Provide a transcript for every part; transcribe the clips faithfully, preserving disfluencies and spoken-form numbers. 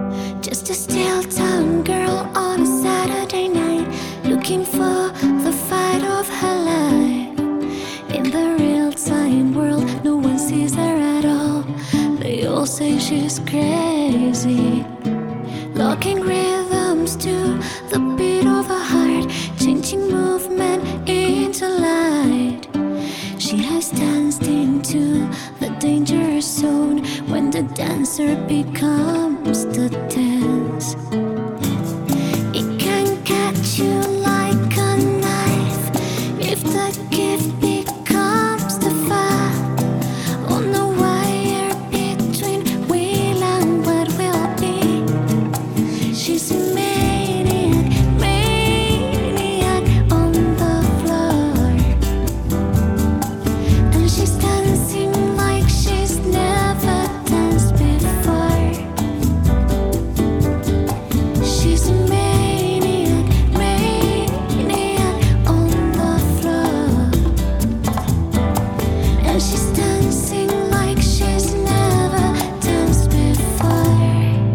Just a still town girl on a Saturday night, looking for the fight of her life. In the real-time world, no one sees her at all. They all say she's crazy. Locking rhythms to the beat of a heart, changing movement into light. She has danced into the danger zone when the dancer becomes the dance. It can catch you like a knife if the gift becomes the fire on the wire between will and what will be. She's a maniac, maniac on the floor, and she's dancing like she's never danced before. She's a maniac, maniac on the floor, and she's dancing like she's never danced before.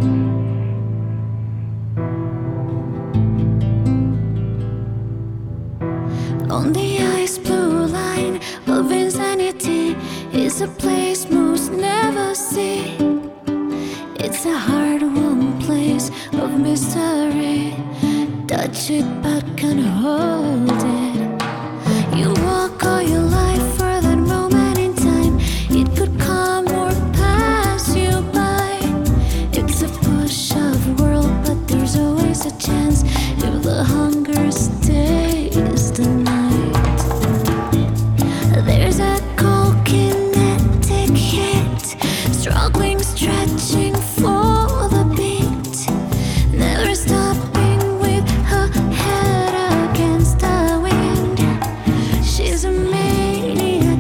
On the ice blue line of insanity is a place most never see. It's a hard-won place of mystery. Touch it but can't hold it. You walk all your life for that moment in time. It could come or pass you by. It's a push-off world, but there's always a chance if the hunger stays the night. There's a cold kinetic hit, struggling, stretching for the beat, never stopping with her head against the wind. She's a maniac,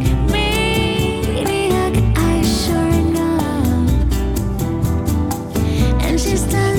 maniac, I sure know, and she's done